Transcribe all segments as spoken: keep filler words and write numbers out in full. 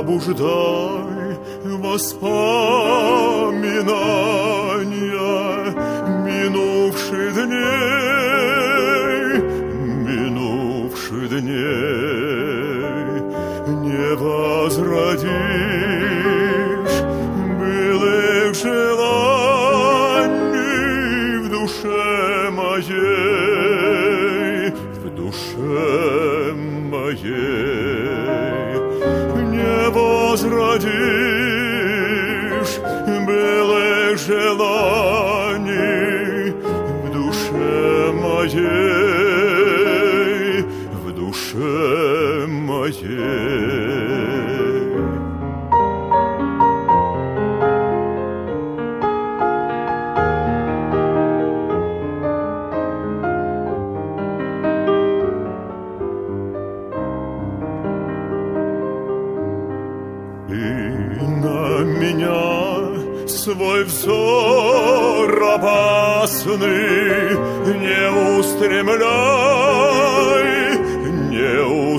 пробуждай воспоминания минувших дней, минувших дней. Не возродишь былых желаний в душе моей, в душе моей. Не возродишь былых желаний в душе моей, в душе моей. Свой взор опасный не устремляй, не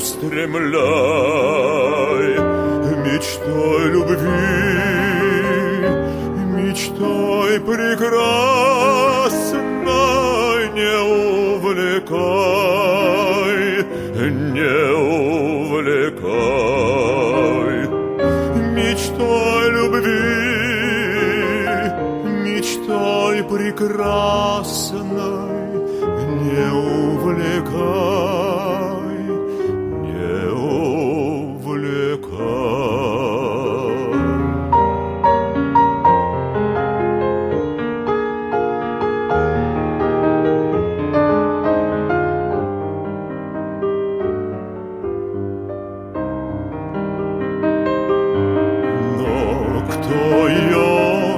устремляй мечтой любви, мечтой прекрасной не увлекай, не увлекай мечтой любви, мечтой прекрасной не увлекай, не увлекай. Но кто ее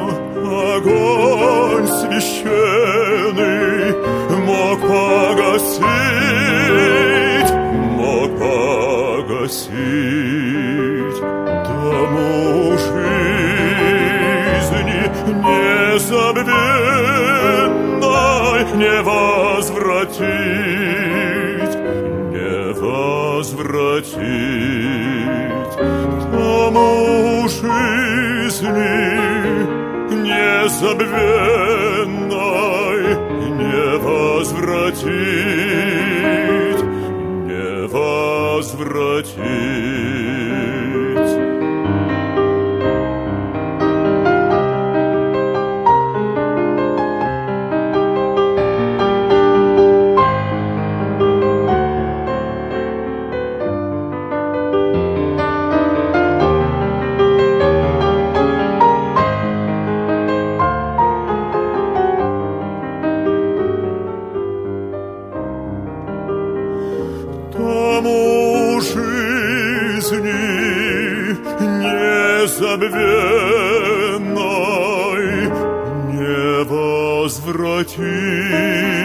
огонь священный мог погасить, мог погасить, тому жизни незабвенной не возвратить, не возвратить, тому жизни незабвенной не возвратить, не возвратить. Тому жизни незабвенной не возвратить.